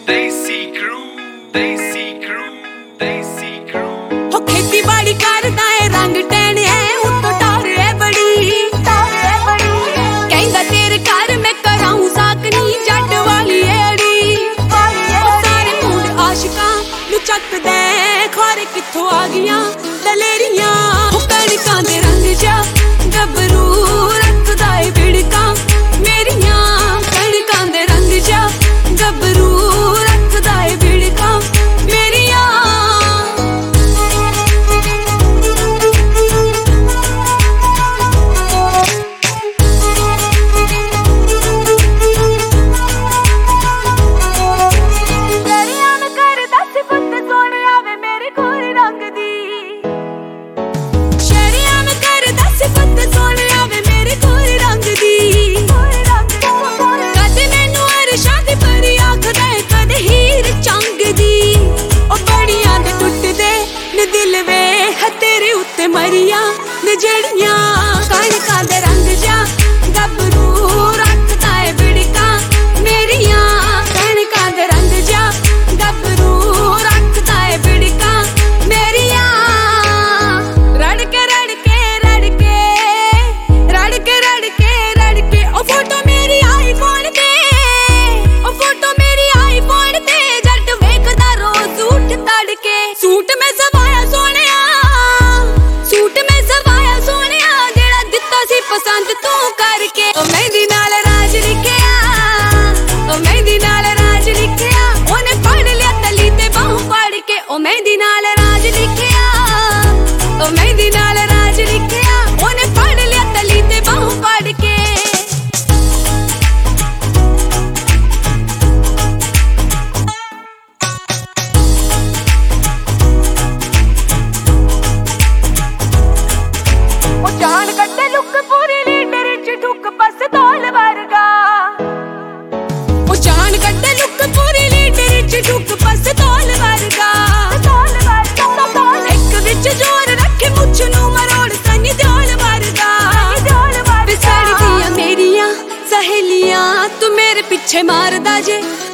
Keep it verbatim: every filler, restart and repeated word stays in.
देसी क्रू देसी क्रू देसी क्रू हो खेती बाड़ी करदा है रंग टैन है उत्तो टार है बड़ी टार है बड़ी कहंदा तेरे घर मैं कराऊं साकनी जट वाली एड़ी ओ सारे मुंड आशिकां नु चकदे खारे कित्थों आ गईयां दलेरियां ओ कणकां दे रंग जा गबरू रखदा है बिड़कां मेरियां कणकां दे रंग जा गबरू रखदा है बिड़कां मेरियां तेरे उत्ते मरिया नजड़ियां कणकां दे रंग जा गबरू रखदा है बिड़कां मेरियां कणकां दे रंग जा गबरू रखदा है बिड़कां मेरियां रड़के रड़के रड़के रड़के रड़के रड़के ओ फोटो मेरी आई फोन ते ओ फोटो मेरी आई फोन ते जट वेखदा रोज उठ तड़के सूट में सवाया सोने सूट में सवाया सोनिया जेड़ा दिता सी पसंद तू करके ओ मेहंदी नाल राज लिखिया ओ मेहंदी नाल राज लिखिया ओने पढ़ लिया तली ते बाहू पढ़ के ओ मेहंदी नाल राज लिखिया ओ मेहंदी नाल राज लिखिया ओने पढ़ लिया तली ते बाहू पढ़ के जान कट्टे लुक पूरी लीडर च ठुक बस तौल वर्गा ओ जान कट्टे लुक पूरी लीडर च ठुक बस तौल वर्गा तौल वर्गा एक विच जोर रखे मुछ नु मरोड़ सनी दियोल वर्गा दियोल वर्गा सड़ दियां मेरियां सहेलियां तू मेरे पीछे मारदा जे